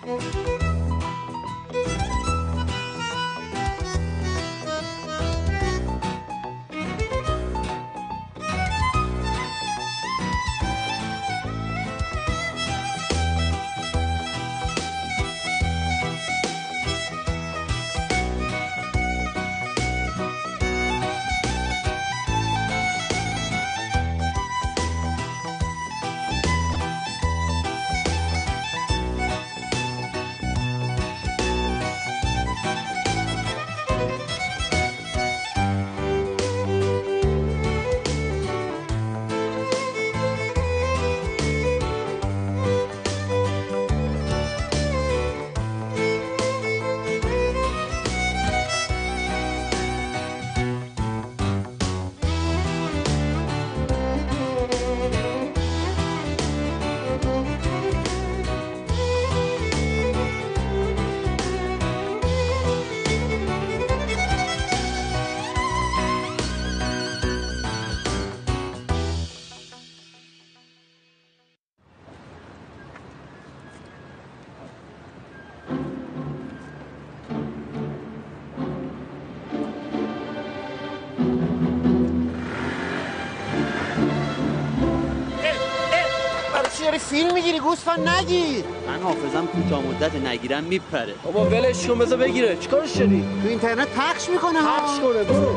فیلم میگیری گوسفند نگیر. من حافظم کوتاه مدت نگیرم میپره. بابا ولش کن بذار بگیره. چیکارش داری؟ تو اینترنت پخش میکنه ها. پخش کنه برو.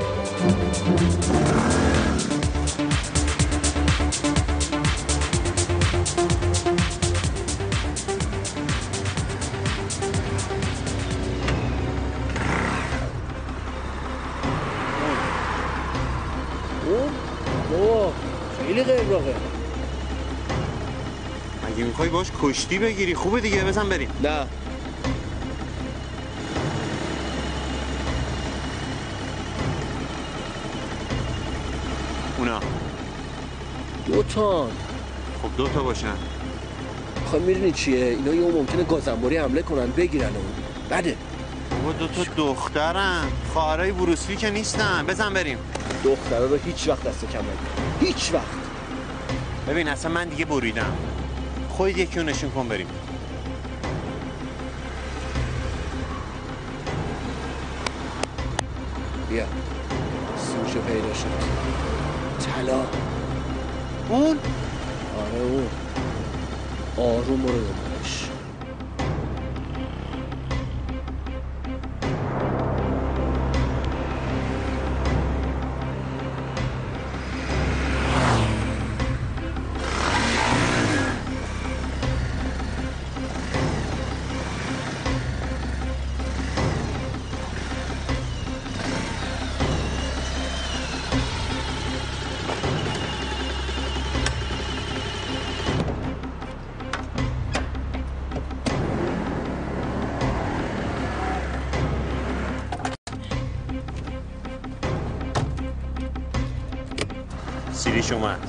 بابا خیلی قبراقه. اگه میخوای باش کشتی بگیری خوبه دیگه بزن بریم. نه اونا 2 تا. خب 2 تا باشن. خب میدونی چیه اینا یه ممکنه گازنباری حمله کنن بگیرن اون بده. بابا 2 تا دخترن خواهرای بروسلی که نیستن. بزن بریم. دخترا رو هیچ وقت دست کم نگیر هیچ وقت. ببین اصلا من دیگه بریدم. خودت یکی رو نشون کن بریم. بیا سوشو پیدا شد. طلا. اون؟ آره اون. آروم برو دنبالش. سیریش اومد.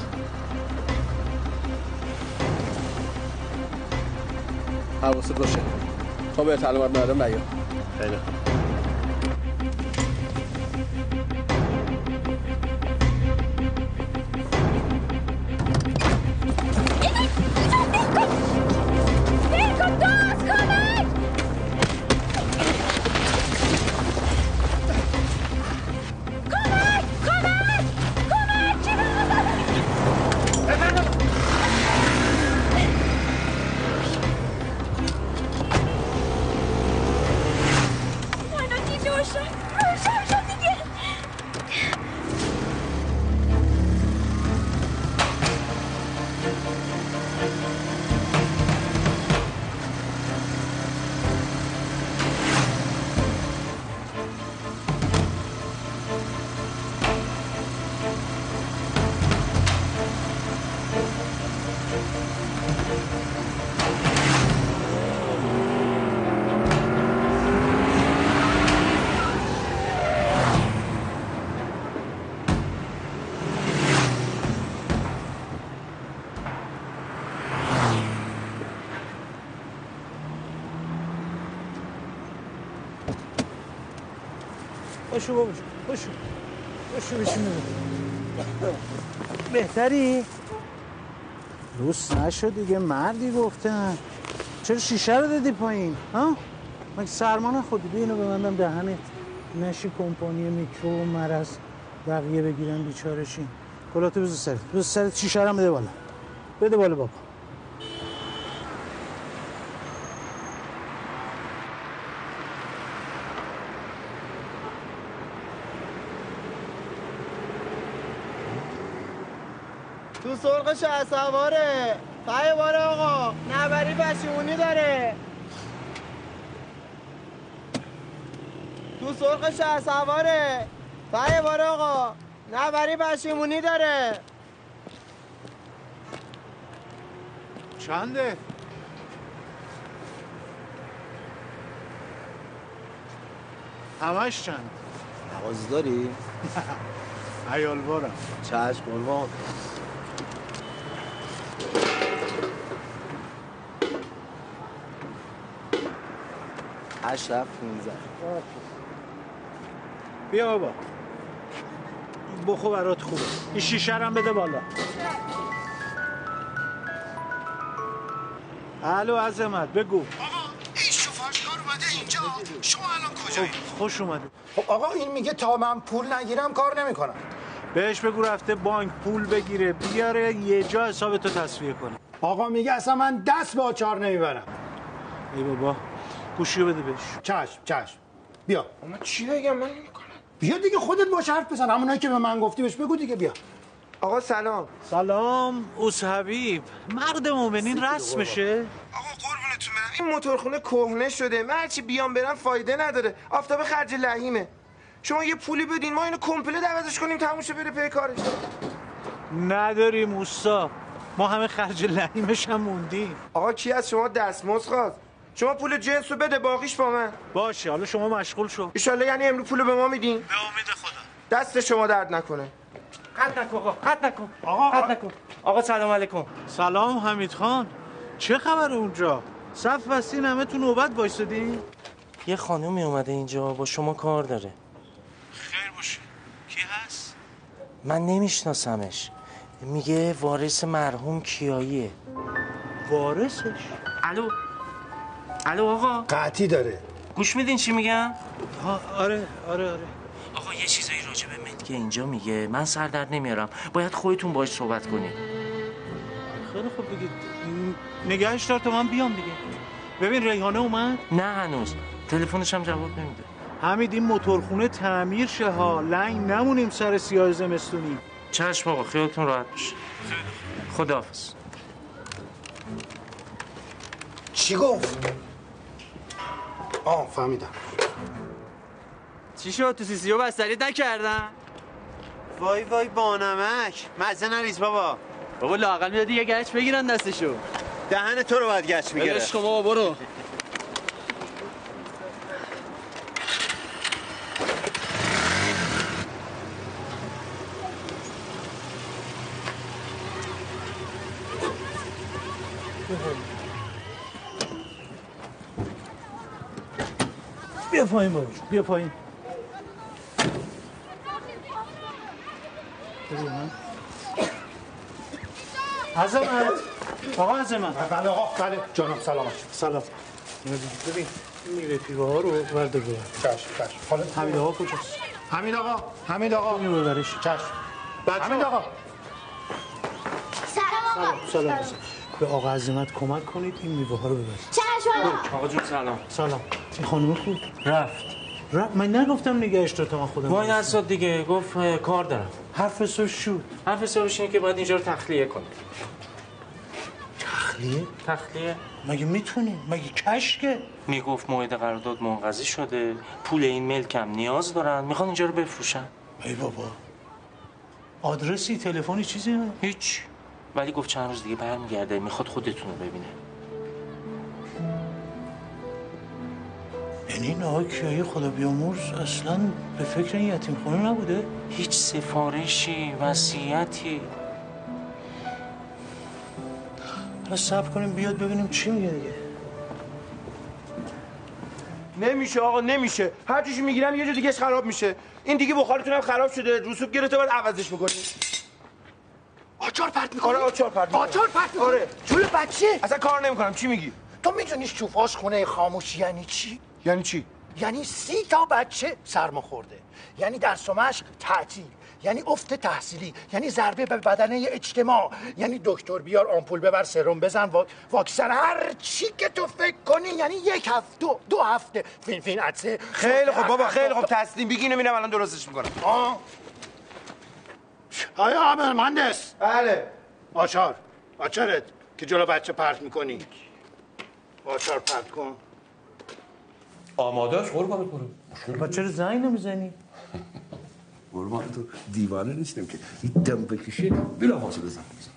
حواست باشه تا به تعلیمات ندارم نیا. خیلی باشو بابا باشو بشینه. بهتری؟ دوست نشد دیگه مردی گفتن. چرا شیشه رو دادی پایین ها؟ مگه سرما نخوردی؟ بیا اینو ببندم دهنت نشی کمپانی میکرو و مرض بقیه بگیرن بیچارشین. کلاتو بذار سرت شیشه رو بده بالا. بده بالا بابا. تو سرخ شهسواره پای باره آقا نبری پشیمونی داره. تو سرخ شهسواره پای باره آقا نبری پشیمونی داره. چنده؟ همش چند؟ نوازی داری؟ عیال بارم. چشم قربان. هشت رفت 15. بیا بابا بخو برات خوبه. این شیشه رو هم بده بالا. الو عظمت بگو. آقا این شوفاژکار اومده اینجا. شما الان کجایی؟ خوش اومده. خب آقا این میگه تا من پول نگیرم کار نمیکنم. بهش بگو رفته بانک پول بگیره بیاره یه جا حساب تو تصفیه کنه. آقا میگه اصلا من دست با آچار نمیبرم. ای بابا گوشیو بده بهش. چشم بیا. اما چی بگم من نمیکنم. بیا دیگه خودت باش حرف بزن. همونایی که به من گفتی بهش بگو دیگه. بیا. آقا سلام. سلام اوس حبیب. مرد مومنین رسمشه. آقا قربونتون برم این موتورخونه کهنه شده. من هرچی بیام برم فایده نداره. آفتاب خرج لحیمه. شما یه پولی بدین ما اینو کمپله عوضش کنیم تموم شه بره پی کارش. نداریم اوستا. ما همه خرج لحیمش هم موندیم. آقا کی از شما دستمزد خواست؟ شما پول جنسو بده باقیش با من. باشه حالا شما مشغول شو. ان یعنی امروز پولو به ما میدین؟ به امید خدا. دست شما درد نکنه. قطع نکن. آقا سلام علیکم. سلام حمید خان. چه خبر اونجا؟ صف بستین همه تو نوبت وایسادین؟ یه خانومی اومده اینجا با شما کار داره. خیر باشه. کی هست؟ من نمیشناسمش. میگه وارث مرحوم کیاییه. وارثش؟ الو آقا قطعی داره. گوش میدین چی میگم؟ آره. آقا یه چیزایی راجع به مهدی اینجا میگه. من سر در نمیارم. باید خودتون باهاش صحبت کنید. خیلی خوب دیگه. نگهش دار تا من بیام دیگه. ببین ریحانه اومد؟ نه هنوز. تلفنش هم جواب نمیده. حمید این موتورخونه تعمیر شه ها. لنگ نمونیم سر سیاه زمستونی. چشم آقا خیالتون راحت باشه. خداحافظ. چی گفت؟ فهمیدم. چی شد تو سیسیو بستری نکردن؟ وای بانمک مزه نریز بابا. بابا لااقل میدادی یه گچ بگیرن دستشو. دهن تو رو باید گچ میگیره. ولش کن بابا برو. بیا پایین بابا بیا پایین. عظمت. آقا عظمت. بله آقا بله جانم سلامت. سلام. ببین این رفیقه ها رو برده ببر. چشم. حالا حمید آقا کجاست؟ حمید آقا اینو ببرش. چشم. حمید آقا. سلام. به آقا عظمت کمک کنید این میوه ها رو ببرید. آقا جون سلام. سلام. این خانم خوب رفت. من نگفتم نگهش دار تا من خودم. وای نساد دیگه گفت کار دارم. حرف شو. حرف حسابش اینه که باید اینجا رو تخلیه کنه. تخلیه؟ مگه میتونی؟ مگه کشکه؟ میگفت موعد قرارداد منقضی شده. پول این ملکم نیاز دارن. میخوان اینجا رو بفروشن. ای بابا. آدرسی تلفنی چیزی نه؟ هیچ. ولی گفت چند روز دیگه برمیگرده. میخواد خودتون رو ببینه. یعنی این آقای کیایی خدا بیامرز اصلا به فکر این یتیم خونه نبوده؟ هیچ سفارشی وصیتی. حالا صبر کنیم بیاد ببینیم چی میگه دیگه. نمیشه آقا نمیشه. هر چیزی میگیرم یه جا دیگه خراب میشه. این دیگه بخارتون هم خراب شده. رسوب گرفته باید عوضش میکنی. آچار پرت می‌کنی؟ آره آچار پرت می‌کنم. آچار پرت می‌کنی؟ آره. جلو بچه؟ اصلا کار نمیکنم. چی میگی؟ تو میدونی شوف آشخونه خاموش یعنی چی؟ یعنی چی؟ یعنی 30 تا بچه سرما خورده، یعنی درس و مشق تعطیل، یعنی افت تحصیلی، یعنی ضربه به بدنه اجتماع، یعنی دکتر بیار آمپول ببر سرم بزن واکسن هر چی که تو فکر کنی، یعنی یک هفته دو هفته فین عدسه. خیلی خوب بابا، خیلی خوب، تسلیم بگینو میرم الان درستش میکنم. آیا عامل مهندس؟ بله. آچارت که جلو بچه پرت میکنی. آچار پرت کن. آماده است قربانت برم. با چرا زنگ نمیزنی؟ قربان تو دیوانه نیستم که این دم بکشی بلا حاصل زنگ بزنم.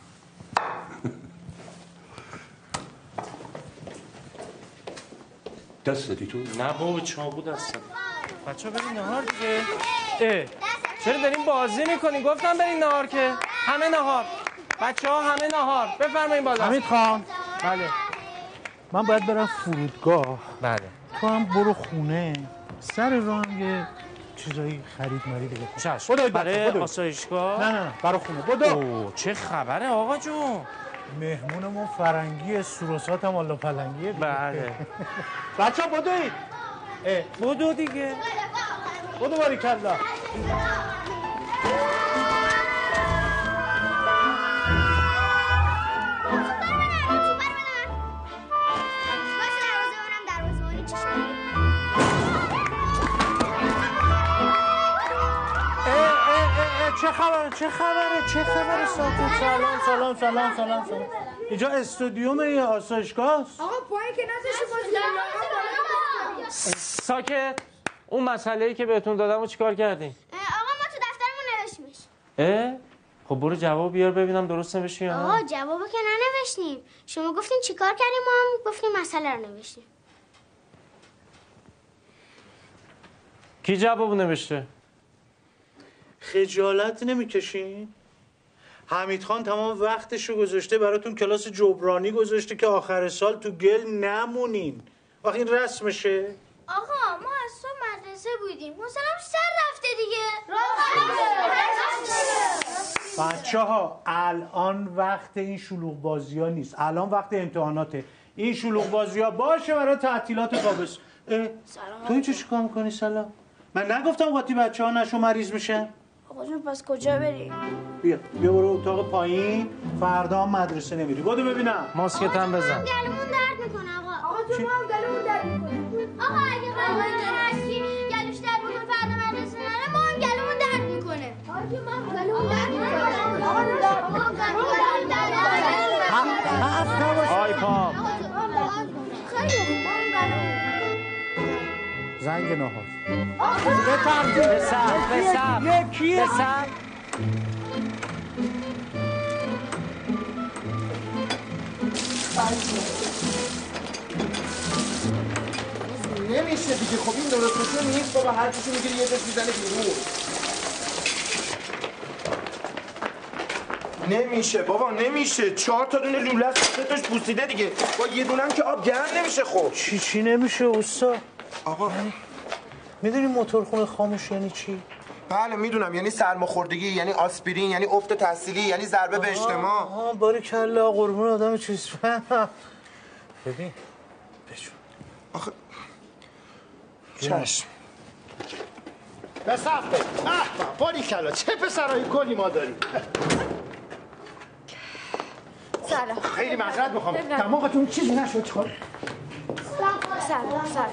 دست زدی تو؟ نه بابا چاقو دستم. بچه‌ها برین نهار دیگه. چرا دارین بازی میکنین؟ گفتم برین نهار که. همه نهار. بچه‌ها همه نهار. بفرمایین بالا. حمید خان. بله. من باید برم فرودگاه. بله. تو هم برو خونه. سر راه هم یه چیزایی خرید دیگه. چشم. برای آسایشگاه؟ نه برای خونه. بدو. اوه چه خبره آقا جون؟ مهمونمون فرنگی سروسات هم والا پلنگیه دیگه. بله. بچه‌ها بدوید. بدو دیگه. بدو باریکلا. چه خبره ساکت. سلام. اینجا استودیوم یا آسایشگاه است؟ آقا پایین که نذاشتی بازی. ساکت. اون مسئله‌ای که بهتون دادم رو چیکار کردین؟ آقا ما تو دفترمون نوشتیمش. خب برو جواب بیار ببینم درست نوشتی یا نه. آقا جوابو که ننوشتیم. شما گفتین چیکار کردیم، ما هم گفتیم مسئله رو نوشتیم. کی جواب نوشته؟ خجالت نمیکشین؟ حمید خان تمام وقتشو گذاشته براتون کلاس جبرانی گذاشته که آخر سال تو گل نمونین. وقتی این رسمشه؟ آقا ما از صبح مدرسه بودیم، مثلا سر رفته دیگه. بچه‌ها الان وقت این شلوغ بازی ها نیست، الان وقت امتحاناته. این شلوغ بازی ها باشه برای تعطیلات تابستون. تو اینجا چیکار میکنی؟ سلام. من نگفتم وقتی بچه‌ها نشو مریض میشن؟ آقا جون پس کجا بریم؟ بیا برو اتاق پایین، فردا هم مدرسه نمیری. بدو ببینم. ماسکت هم بزن. گلومون درد میکنه آقا. آقا جون ما هم گلومون درد میکنه. آقا اگه قراره هر کی گلوش درد بکنه فردا مدرسه نره، ما هم گلومون درد میکنه. آقا جون ما هم گلومون درد میکنه. آقا گلومون درد میکنه. آی پام. خیلی خوب. زنگ نهار. به صف. یکیه. نمیشه دیگه. خب این درست نیست بابا، هر چیزی میگیری یه دست میزنه بیرون. نمیشه بابا، نمیشه. 4 تا دونه لوله است، 3 تاش پوسیده دیگه. با یه دونه هم که آب گرم نمیشه. خب چی نمیشه استاد؟ آقا میدونی موتورخونه خاموش یعنی چی؟ بله میدونم، یعنی سرماخوردگی، یعنی آسپرین، یعنی افت تحصیلی، یعنی ضربه به اجتماع. باریکلا قربون آدم چیز فهم. ببین بشون. آخه چشم. به صفه. باریکلا چه پسرایی کلی ما داریم. سلام. خیلی معذرت میخوام. دماغتون چیزی نشد. سلام.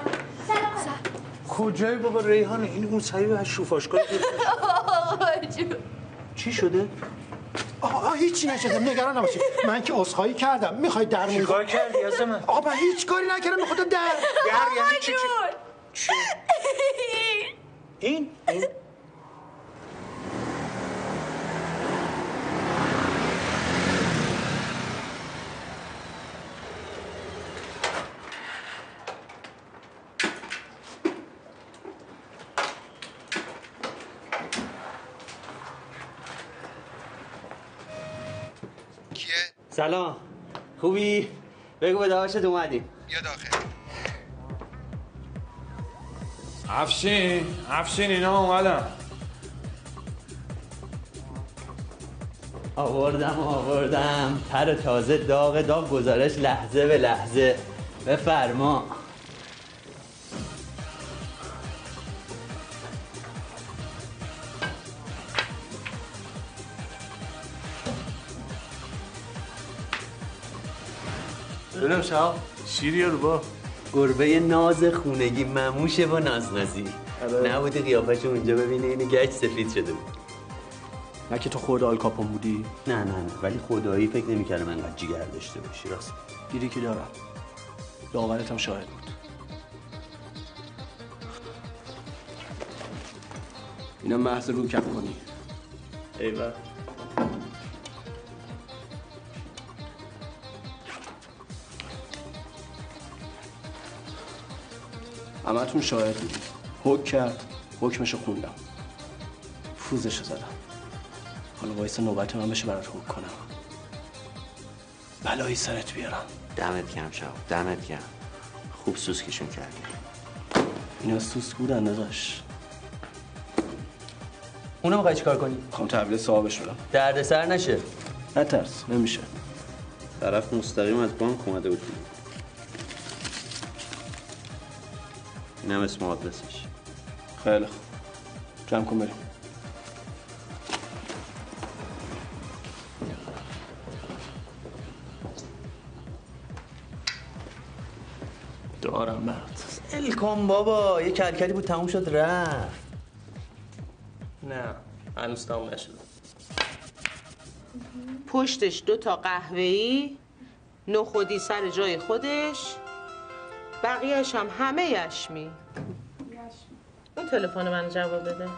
کجای بابا ریحانه؟ این اون صحیح از شوفاشگاه چی شده؟ هیچی نشده، نگران نباشید. من که عذرخواهی کردم. میخوای در مورد چیکار کردی از من؟ آقا من هیچ کاری نکردم، میخوام در یعنی چی؟ این سلام. خوبی؟ بگو به داشت اومدیم. بیا داخل. افشین اینا اومدن. آوردم تر تازه داغ گزارش لحظه به لحظه. بفرما. ببینم شهاب شیری رو با گربه ناز خونگی مموشه و نازنازی. نبودی قیافش اونجا ببینی اینو گچ سفید شده بود. نه که تو خود آل کاپون بودی؟ نه ولی خدایی فکر نمی‌کردم انقدر جیگر داشته باشی. راست دیدی که دارم. داورت هم شاهد بود. اینا محض رو کپ کنی. ایوه همتون شاهد بودی. حکم کرد، حکمشو خوندم، فوزشو زدم. حالا وایس نوبت من بشه برات حکم کنم. بلایی سرت بیارم. دمت گرم شهاب، دمت گرم. خوب سوسکشون کردی. اینا سوسک بودن داداش. اونو میخوای چیکار کنی؟ میخوام تحویل صاحبش بدم. دردسر نشه. نترس، نمیشه. طرف مستقیم از بانک اومده بود. اینم اسم آدرسش. خیلی خوب. جمع کن بریم. دارم برات. الکن بابا، یه کلکلی بود تموم شد رفت. نه هنوز تموم نشده. پشتش 2 تا قهوه‌ای، نخودی سر جای خودش، بقیه‌اش هم همه یشمی. اون تلفن من جواب بده.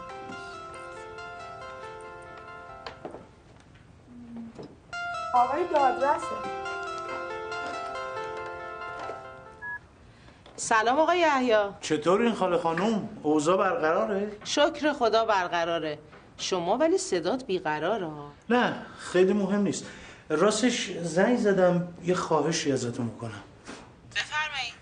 آقای دادرسه. سلام آقای یحیی. چطور این خاله خانوم؟ اوضاع برقراره؟ شکر خدا برقراره. شما ولی صدات بیقراره ها. نه خیلی مهم نیست. راستش زنگ زدم یه خواهشی ازتون میکنم. بفرمایید.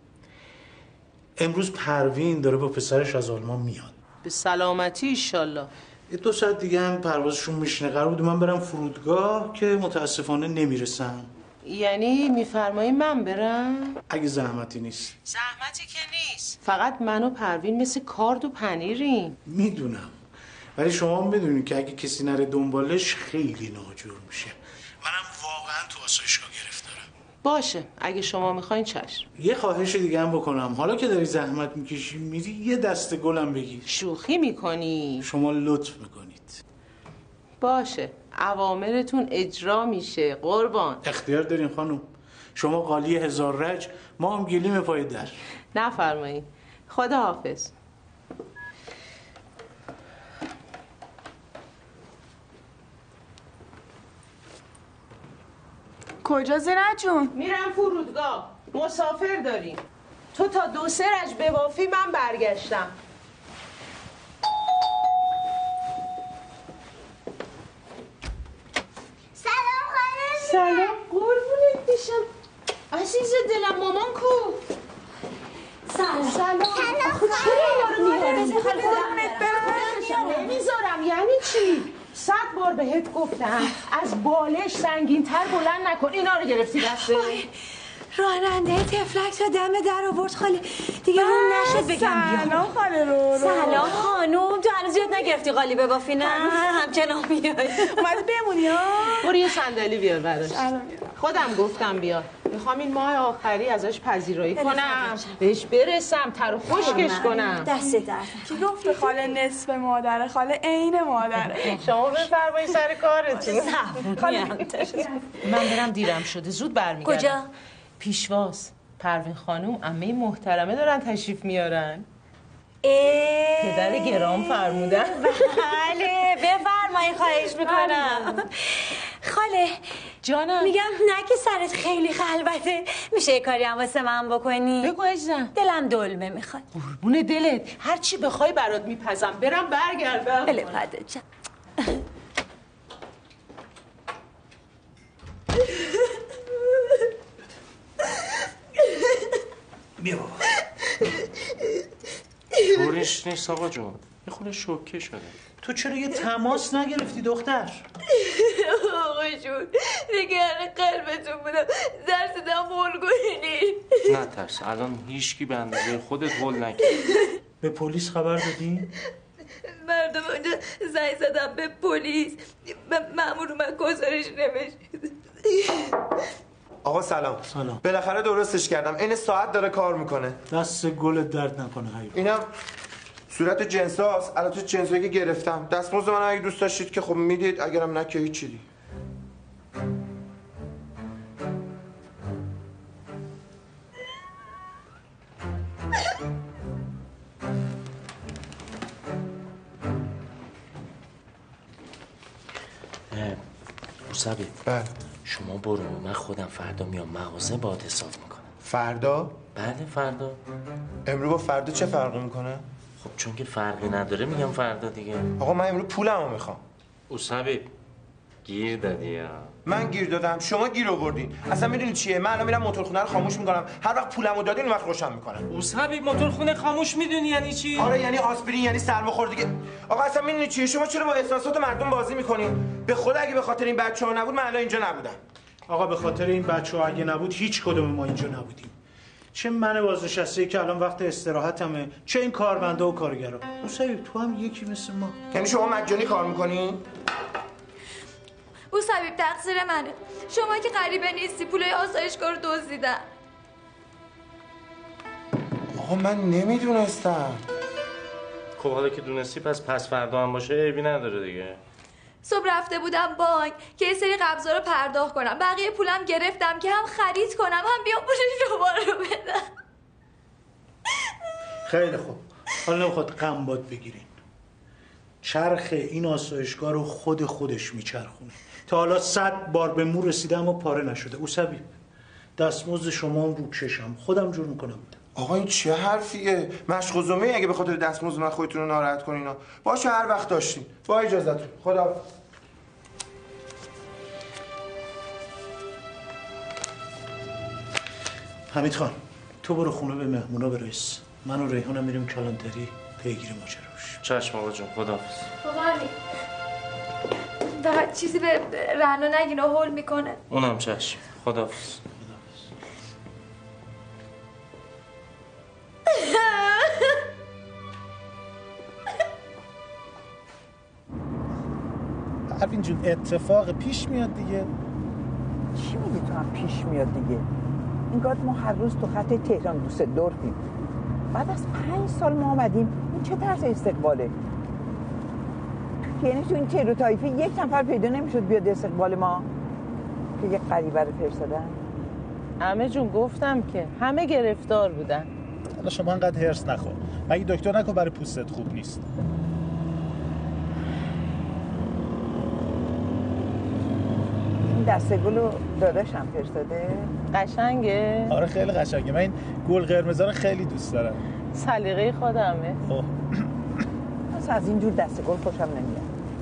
امروز پروین داره با پسرش از آلمان میاد. به سلامتی ایشالله. یه 2 ساعت دیگه هم پروازشون میشینه. قرار بود من برم فرودگاه که متاسفانه نمیرسم. یعنی میفرمایی من برم؟ اگه زحمتی نیست. زحمتی که نیست. فقط من و پروین مثل کارد و پنیریم. میدونم. ولی شما میدونید که اگه کسی نره دنبالش خیلی ناجور میشه. منم واقعا تو آسایشگاه گرفتارم. باشه اگه شما میخواین چشم. یه خواهش دیگه هم بکنم. حالا که داری زحمت میکشی میری یه دسته گلم بگیر. شوخی میکنی؟ شما لطف میکنید. باشه اوامرتون اجرا میشه قربان. اختیار دارین خانم. شما قالی 1000 رج، ما هم گلیم پای در. نفرمایید. خدا حافظ. کجا زینت جون؟ میرم فرودگاه. مسافر داریم. تو تا 2-3 رج ببافی من برگشتم. سلام خانم. سلام قربونت بشم. عزیز دلم مامان کو؟ سلام. سلام نمیذارم. یعنی چی؟ 100 بار بهت گفتم از بالش سنگین تر بلند نکن. اینا رو گرفتی دسته؟ راننده تفلک تا دم در آورد خاله. دیگه روم نشد بگم بیا. سلام خاله رو. سلام خانوم. تو هنوز یاد نگرفتی قالی ببافی نه؟ همچنان میای. اومد بمونی ها؟ برو یه صندلی بیار براش. خودم گفتم بیار. میخوام این ماه آخری ازش پذیرایی کنم. بهش برسم تر و خشکش کنم. دست درد. کی گفته خاله نصف مادره؟ خاله عین مادره. شما بفرمایید سر کارتون. خاله من برم دیرم شده زود برمیگردم. کجا؟ پیشواز. پروین خانوم عمه محترمه دارن تشریف میارن. پدر گرام فرمودن. بله بفرمایید خواهش میکنم. خاله جانم میگم نه که سرت خیلی خلوته، میشه یه کاری هم واسه من بکنی؟ بگو عزیزم. دلم دلمه میخواد. قربون دلت هر چی بخوای برات میپزم. برم برگردم. بله پده چم. بیا بابا. طورش نیست آقا جون. یه خود شوکه شده. تو چرا یه تماس نگرفتی دختر؟ جون نگران قلبتون بودم درسیدم هول کنین. نه ترس الان هیچکی به اندازه خودت هول نکرد. به پلیس خبر دادی؟ مردم اونجا زنگ زدم به پلیس. مأمور اومد گزارش نوشت. آقا سلام. سلام. بالاخره درستش کردم. این ساعت داره کار میکنه. دست گلت درد نکنه حیوان. اینم صورت جنساست. البته جنسایی که گرفتم. دستمزد من اگه دوست داشتید که خب میدید، اگرم نه که هیچ چیزی. موسوی بله شما برو، من خودم فردا میام مغازه باهات حساب میکنم. فردا؟ بله فردا. امروز با فردا چه فرقی میکنه؟ خب چون که فرقی نداره میگم فردا دیگه. آقا من امروز پولمو میخوام. موسوی گیر دادی یا؟ من گیر دادم، شما گیر آوردین. اصلا میدونی چیه؟ من الان میرم موتورخونه رو خاموش میکنم. هر وقت پولمو دادین اون وقت روشن میکنم. موسوی موتورخونه خاموش میدونی یعنی چی؟ آره یعنی آسپرین، یعنی سرماخوردگی دیگه. آقا اصلا میدونی چیه؟ شما چرا با احساسات مردم بازی میکنین؟ به خدا اگه به خاطر این بچه‌ها نبود من الان اینجا نبودم. آقا به خاطر این بچه‌ها اگه نبود هیچ کدوم ما اینجا نبودیم. چه من بازنشسته‌ای که الان وقت استراحتمه، چه این کارمندا و کارگرا. موسوی تو هم یکی مثل ما. یعنی شما مجانی کار میکنین؟ او سبیب تقصیر منه. شما که غریبه نیستی پولای آسایشگاه رو دزدیدن. آقا من نمیدونستم. خب حالا که دونستی پس فردا هم باشه عیبی نداره دیگه. صبح رفته بودم بانک که یه سری قبضا رو پرداخت کنم. بقیه پولم گرفتم که هم خرید کنم هم بیام پول شما رو بدم. خیلی خوب. حالا نمیخواد غم باد بگیرین. چرخ این آسایشگاه رو خودش میچرخونه. تا حالا 100 بار به مو رسیدم و پاره نشده. اوسبی دستمزد شما هم رو چشم خودم جور میکنم میدم. آقا این چه حرفیه؟ مشق زمه اگه به خاطر دستمزد من خودتون رو ناراحت کنین. باشه هر وقت داشتین. با اجازهتون. خدا. حمید خان تو برو خونه به مهمونا برس. من و ریحانم میریم کلانتری پیگیری ماجراش. چشم آقا جون خداحافظ. بابا فقط چیزی به رهنا نگین و هول میکنه. اونم چشم خداحافظ. پروین جون اتفاق پیش میاد دیگه. چی میگی تو هم پیش میاد دیگه؟ اینقدر ما هر روز تو خط تهران دوسلدورفیم. بعد از 5 سال ما آمدیم این چه طرز استقباله؟ یعنی تو این تروتایفی یک نفر پیدا نمیشد بیاد استقبال ما که یک غریبه رو فرستادن؟ همه جون گفتم که همه گرفتار بودن. حالا شما انقدر هرس نخور. مگه دکتر نکن برای پوستت خوب نیست؟ این دسته گلو داداشم فرستاده؟ قشنگه؟ آره خیلی قشنگه. من این گل قرمزا رو خیلی دوست دارم. سلیقه خودمه. خب اصلا از اینجور دسته گل خوشم نمیاد.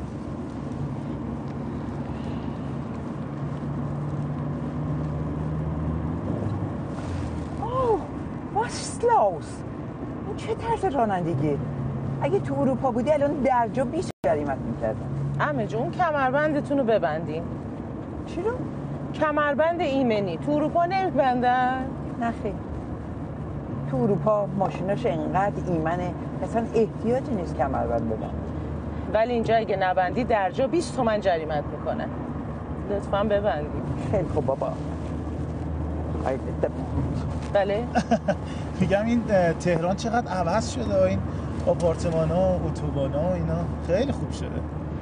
اوه واسلاوس این چه طرز رانندگی؟ اگه تو اروپا بودی الان درجا 20 جریمت میکردن. عمه جون کمربندتون رو ببندین. چی رو؟ کمربند ایمنی تو اروپا نمیبندن؟ نه خیلی. تو اروپا ماشیناش انقدر ایمنه اصلا احتیاجی نیست کمربند بدن. ولی اینجا اگه نبندی درجا 20 تومن جریمت میکنه. لطفاً ببندید. خیلی خوب بابا. بله. میگم این تهران چقدر عوض شده. این آپارتمانا و اتوبانا و اینا خیلی خوب شده.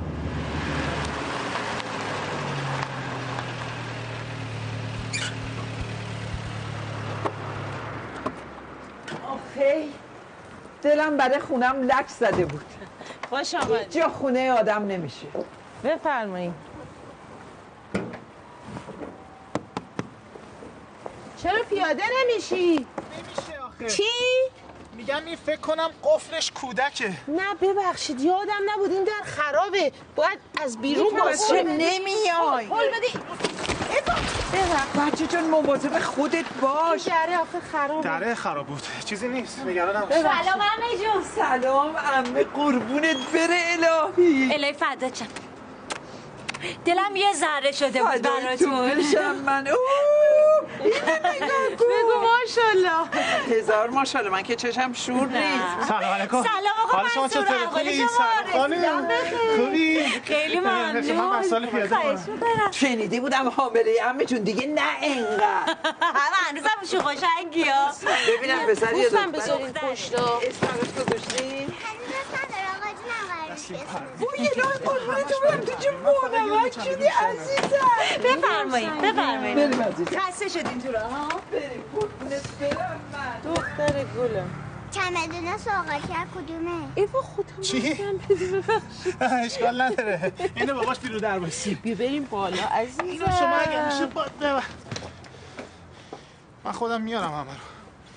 آخی دلم برای خونم لک زده بود. خوش آمدید. جا خونه آدم نمیشه. بفرمایید. چرا پیاده نمیشی؟ نمیشه آخه. چی؟ میگم این فکر کنم قفلش کودکه. نه ببخشید یادم نبود این در خرابه. باید از بیرون باز چه نمیای؟ پول بدی. بچه جون مواظب خودت باش. دره آخه خرابه. دره خراب بود. چیزی نیست. نگران نباش. سلام عمه جون. سلام عمه قربونت بره الهی. الهی فدات شم. دلم یه ذره شده بود براتون. من بگو ماشاءالله. هزار ماشاءالله. من که چشم شور نیست. سلام علیکم. سلام آقا حال شما منصور. چطوره؟ خوبی؟ خانم خوبی؟ خیلی ممنون. من مسائل پیاده کنم. شنیده بودم حامله عمه جون دیگه نه انقدر. همه هنوزم شوخاشنگی ها. ببینم پسر یه بوسم بذارین پشتا. اسمش گذاشتین؟ وای یه راه قربونتون برم تو چه بانمک شدی عزیزم. بفرمایید بفرمایید. بریم عزیزم. خسته شدین تو راه ها؟ بریم قربونت برم من. دختر گلم. چمدون سوغاتی کدومه؟ ایوا خودم چی؟ اشکال نداره. اینو باباش بیرون در باسی. بریم بالا عزیزم. اینو شما اگه میشه باد ببر. من خودم میارم همه رو.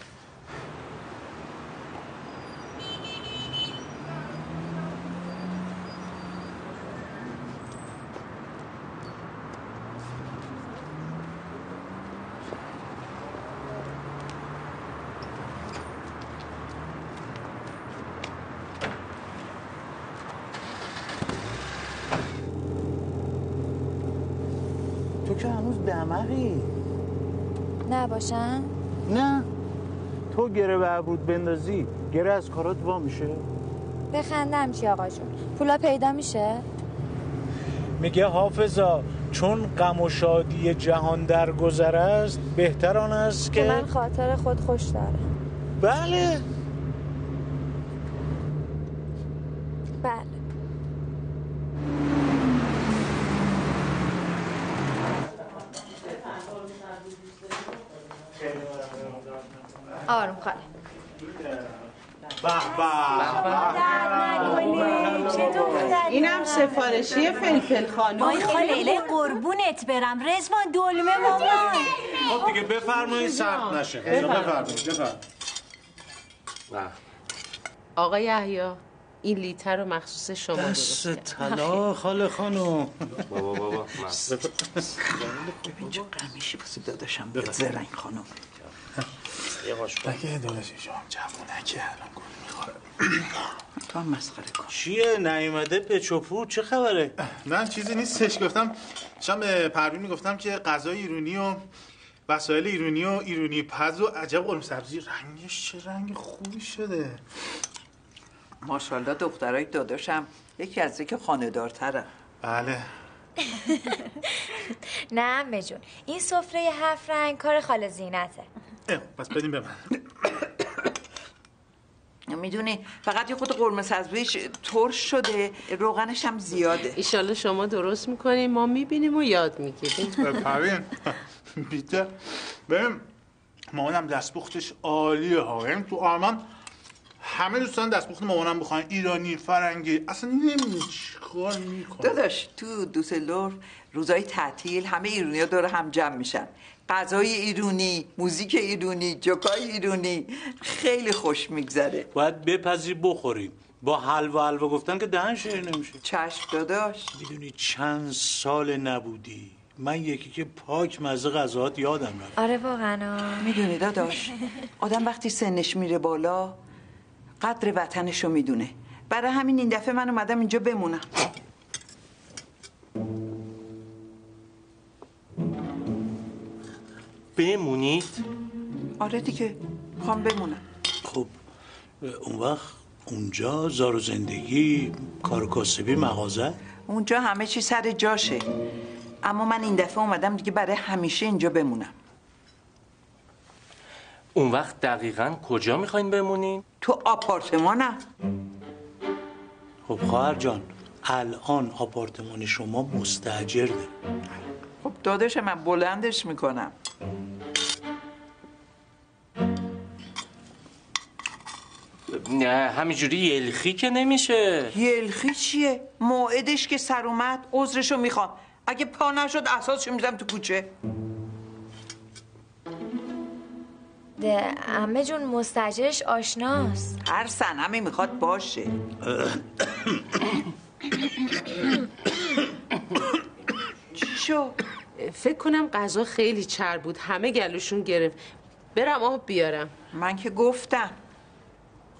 تو که هنوز دمقی. نباشن؟ نه تو گره به عبود بندازی گره از کارات وا میشه. بخندم چی آقا جون؟ پولا پیدا میشه؟ میگه حافظا چون غم و شادی جهان درگذر است بهتر آن است که من خاطر خود خوش دارم. بله بله. آروم خاله. اینم سفارشی فلفل خانم. وای خاله قربونت برم. رزوان دلمه مامان. خب دیگه بفرمایید سخت نشه. بفرمایید. آقا یحیی این لیتر رو مخصوص شما درست دست طلا خاله خانم. بابا ببین چه قمیشی واسه داداشم بیاد زرنگ خانم. اگه داداشی شما جوونکه الان گل میخوره. تو هم مسخره کن. چیه نیومده پچوپو چه خبره؟ نه چیزی نیستش. گفتم شام به پروین میگفتم که غذای ایرانی و وسایل ایرانی پز و عجب قرمه سبزی رنگش چه رنگ خوبی شده. ماشاءالله دخترای داداشم یکی از که خانه‌دارتره. بله. نه عمه جون این سفره 7 رنگ کار خاله زینته. پس بدیم به من. میدونی فقط یه خود قرمه سبزیش ترش شده روغنش هم زیاده. ایشالله شما درست میکنیم ما میبینیم و یاد میگیریم. پروین بیته بریم مامانم دستپختش عالیه ها. تو آلمان همه دوستان دستپخت مامانم بخواین ایرانی فرنگی اصلا نمیدونی چیکار میکنه. داداش تو دوسلدورف روزای تعطیل همه ایرونی‌ها دور هم جمع میشن. غذای ایرانی، موزیک ایرانی، جوکای ایرانی خیلی خوش میگذره. باید بپذیر بخوریم. با حلوا گفتن که دهن شیر نمیشه. چشم داداش. میدونی چند سال نبودی من یکی که پاک مزه غذاات یادم رفت. آره واقعا. میدونی داداش آدم وقتی سنش میره بالا قدر وطنشو میدونه. برای همین این دفعه من اومدم اینجا بمونم. بمونید؟ آره دیگه میخوام بمونم. خب اون وقت اونجا زار و زندگی کار و کاسبی مغازه اونجا همه چی سر جاشه. اما من این دفعه اومدم دیگه برای همیشه اینجا بمونم. اون وقت دقیقاً کجا میخواین بمونین؟ تو آپارتمانم. خب خواهر جان الان آپارتمان شما مستاجره. خب داداش من بلندش میکنم. نه همینجوری یلخی که نمیشه. یلخی چیه؟ موعدش که سر اومد عذرشو میخوام. اگه پا نشد اساسشو میذارم تو کوچه. ده عمه جون مستاجرش آشناست. هر صنمی میخواد باشه. چی شو؟ فکر کنم غذا خیلی چر بود همه گلوشون گرفت. برم آب بیارم. من که گفتم.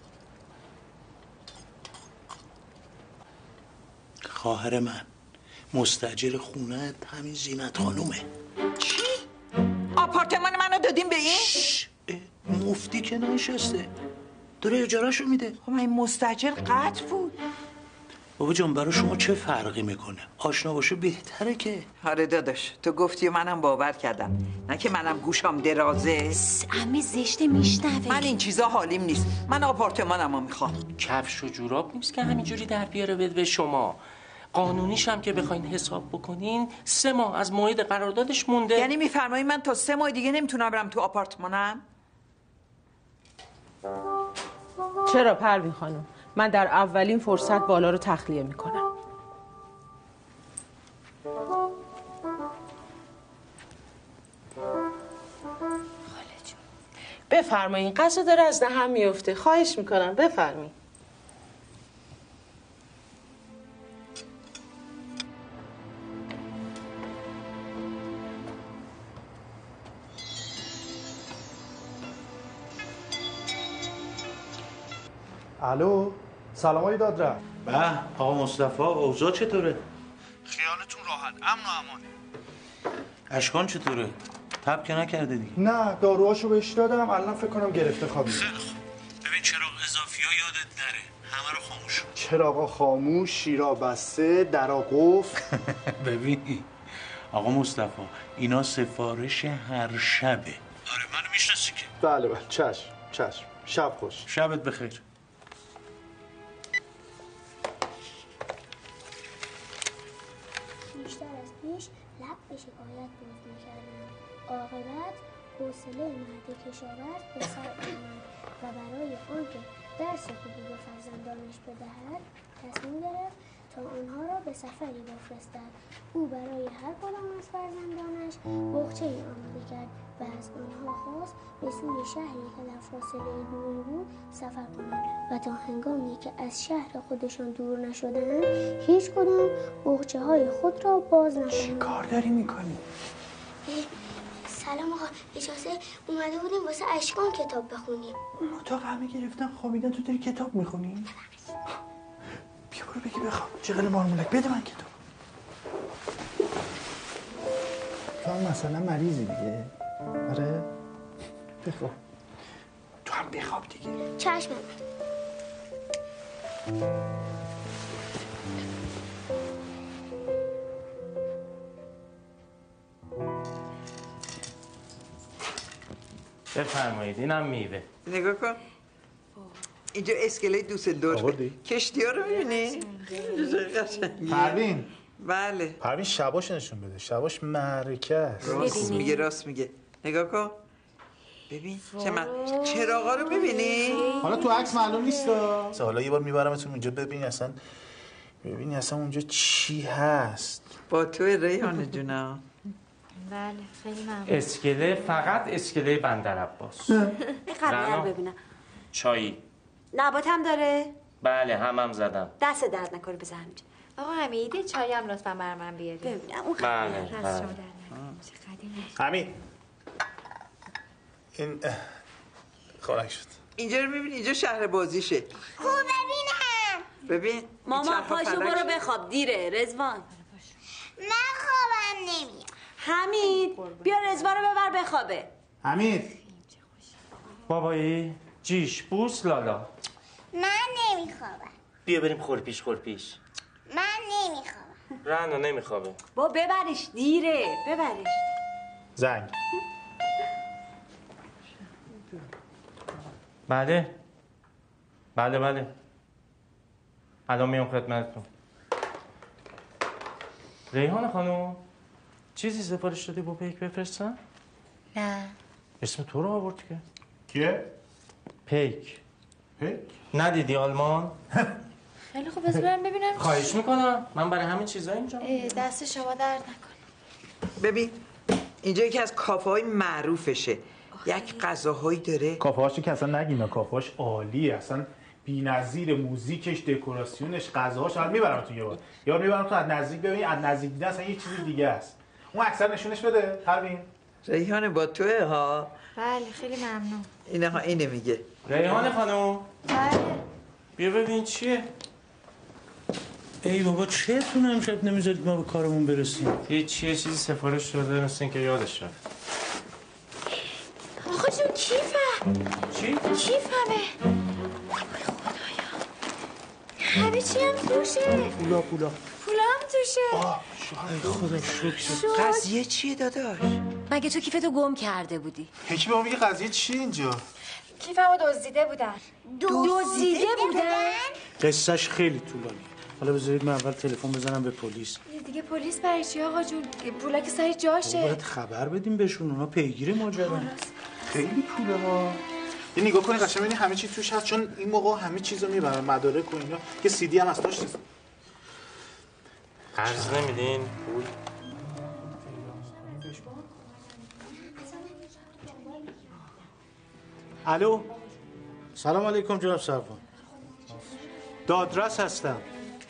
خواهر من مستاجر خونه همین زینت خانومه. چی؟ آپارتمان منو دادیم به این؟ مفتی که نشسته داره اجارهشو میده. خب این مستاجر قطع بود. بابا جان برای شما چه فرقی میکنه؟ آشنا باشه بهتره که. آره داداش تو گفتی و منم باور کردم، نه که منم گوشم درازه. عمه زشته میشنوه. من این چیزا حالیم نیست، من آپارتمانمو میخوام. کفش و جوراب نیست که همینجوری در بیاره بده به شما. قانونیش هم که بخواین حساب بکنین 3 ماه از موعد قراردادش مونده. یعنی میفرمایید من تا 3 ماه دیگه نمیتونم برم تو آپارتمانم؟ چرا پروین خانم؟ من در اولین فرصت بالا رو تخلیه میکنم. بفرمایین، غذا داره از دهن میفته. خواهش میکنم بفرمایین. الو، سلام های دادرم. به آقا مصطفی، اوضاع چطوره؟ خیالتون راحت، امن و امانه. اشکان چطوره؟ تب که نکرده دیگه؟ نه، داروهاشو بهش دادم، الان فکر کنم گرفته خوابیده. خیلی خوب. ببین چراغ اضافی ها یادت نره، همه رو خاموش کن. چراغا خاموش، شیرا بسته، درا قفل. ببین آقا مصطفی، اینا سفارش هر شبه. آره منو میشناسی که؟ بله بله، چشم چشم. شب خوش. شبت بخیر. بیشتر از پیش لب به شکایت باز می‌کردند. عاقبت حوصله مرد کشاورز به سر آمد و برای آنکه درس خوبی به فرزندانش بدهد تصمیم گرفت تا آنها را به سفری بفرستد. او برای هر کدام از فرزندانش بقچه‌ای آماده کرد و از آنها خواست به سوی شهری که در فاصله دوری بود سفر کنند و تا هنگامی که از شهر خودشان دور نشدند هیچ کدام بقچه‌های خود را باز نکنند. چی کار داری میکنی؟ سلام آقا، اجازه اومده بودیم واسه اشکان کتاب بخونیم. اون اتاق همه گرفتن خوابیدن، تو داری کتاب میخونی؟ بیا برو بگی بخواب. چقدر مارمولک، بده من کتاب. تو هم مثلا مریضی دیگه. آره؟ بخواب. تو هم بخواب دیگه. چشم. بفرمایید اینم میوه. نگاه کن اینجا اسکله دوسلدورف. کشتی ها رو میبینی؟ پروین. بله. پروین شباش نشون بده. شباش معرکه است. راست میگه. نگاه کن. ببین چراغا رو ببینی؟ حالا تو عکس معلوم نیست. حالا یه بار میبرمتون اونجا ببینی اصلا اونجا چی هست. با تو ریحانه جونا. بله خیلی ممنون. اسکله، فقط اسکله بندرعباس. این قبل ببینم. چایی. نبات هم داره؟ بله هم زدم. دست درد نکنه بزن همینجا. آقا حمیدی چای هم لطفا بر من بیاری. ببینم اون بله. همین این خنک شد. اینجا رو میبینی؟ اینجا شهر بازیشه. خوب ببینم. ببین ماما پاشو برو بخواب، دیره. رضوان من خوابم نمیاد. حمید بیا رضوان رو ببر بخوابه. حمید بابایی جیش بوس لالا. من نمیخوابم. بیا بریم خورپیش. من نمیخوابم. رنا نمیخوابه. با ببرش، دیره. ببرش. زنگ. بله الان میام خدمتتون. ریحان خانم چیزی سفارش دادی با پیک بفرستن؟ نه. اسم تو رو آورد که؟ کیه؟ پیک ندیدی آلمان؟ خیلی خوب بذار برم ببینم. خواهش میکنم، من برای همین چیزا اینجا. دست شما درد نکنه. ببین اینجا یکی از کافه های معروفشه. یک غذاهایی داره. کافه هاشو که اصلا نگیم، کافه عالیه، اصلا بی‌نظیر. موزیکش، دکوراسیونش، غذاهاش. الان میبرم تو یه بار میبرم تو از نزدیک ببین. از نزدیک دیدن اصلا یه چیز دیگه است. اون اکثر نشونش بده پروین. ریحانه با توه ها. بله خیلی ممنون. اینه میگه. ریحان خانم بله بیا ببین چیه. ای بابا چتون امشب نمیذارید ما به کارمون برسیم؟ یه چیزی سفارش داده مثل اینکه یادش رفت. آقا جون کیفم. چی؟ کیفمه. همه چی هم توشه. پولا پولا هم توشه. خدا شکر. قضیه چیه داداش؟ مگه تو کیفتو گم کرده بودی؟ یکی به ما میگه قضیه چیه اینجا؟ کیفمو دزدیده بودن. دزدیده بودن؟ قصهش خیلی طولانی. حالا بذارید من اول تلفن بزنم به پلیس. دیگه پلیس برای چی آقا جون؟ پولا که سر جاشه. باید خبر بدیم بهشون، اونا پیگیر ماجرا. خیلی پوله ها. یه نگاه کنی قشنگ ببینی همه چی توش هست، چون این موقع همه چیزو میبرن، مدارک و اینا. یه سی دی هم هست داشت. قرض نمیدین پول؟ الو سلام علیکم جناب سروان. دادرس هستم.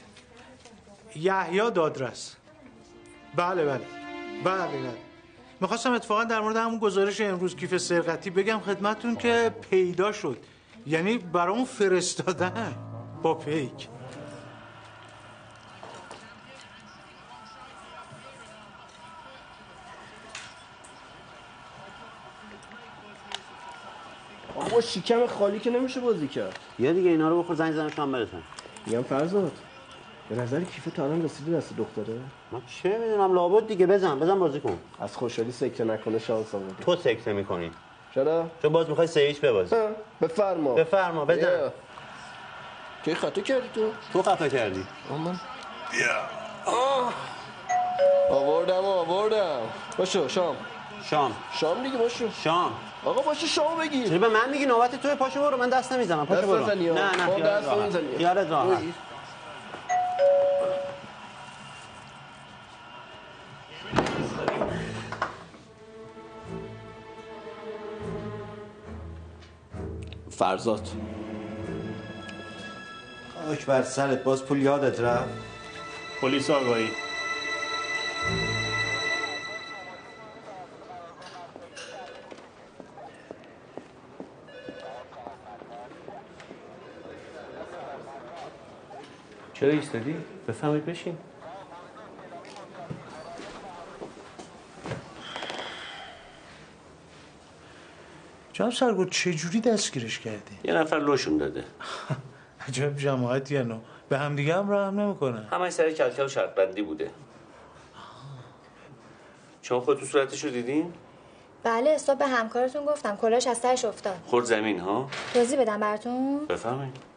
یحیی دادرس. بله. میخواستم اتفاقا در مورد همون گزارش امروز کیف سرقتی بگم خدمتتون که پیدا شد. یعنی برامون فرستادن با پیک. با شکم خالی که نمیشه بازی کرد. یا دیگه اینا رو بخور زنگ زنم شام برسن. میگم فرزاد به نظر کیف تو الان رسیدی دست دختره؟ من چه میدونم لابد دیگه بزن بازی کن. از خوشحالی سکته نکنه شانس آوردی. تو سکته میکنی. چرا؟ چون باز میخوای 3-0 ببازی. بفرما بزن. کی خطا کردی تو خطا کردی. من آوردم. باشو شام دیگه باشو. شام. آقا باشو شام بگیر. چرا به من میگی نوبت توی؟ پاشو برو، من دست نمیزنم. پاشو برو. نه خیالت راحت. فرزاد خاک بر سرت، باز پول یادت رفت؟ پلیس آگاهی. چرا ایستادی؟ بفهمید بشین. جناب سرگرد چجوری دستگیرش کردی؟ یه نفر لوشون داده. عجب جماعتی هنو. به هم دیگه هم رحم نمیکنن. همه سر کلکل و شرط بندی بوده. شما خود تو صورتشو دیدین؟ بله صبح به همکارتون گفتم کلاش از سرش افتاد. خورد زمین ها؟ توضیح بدم براتون؟ بفهمید.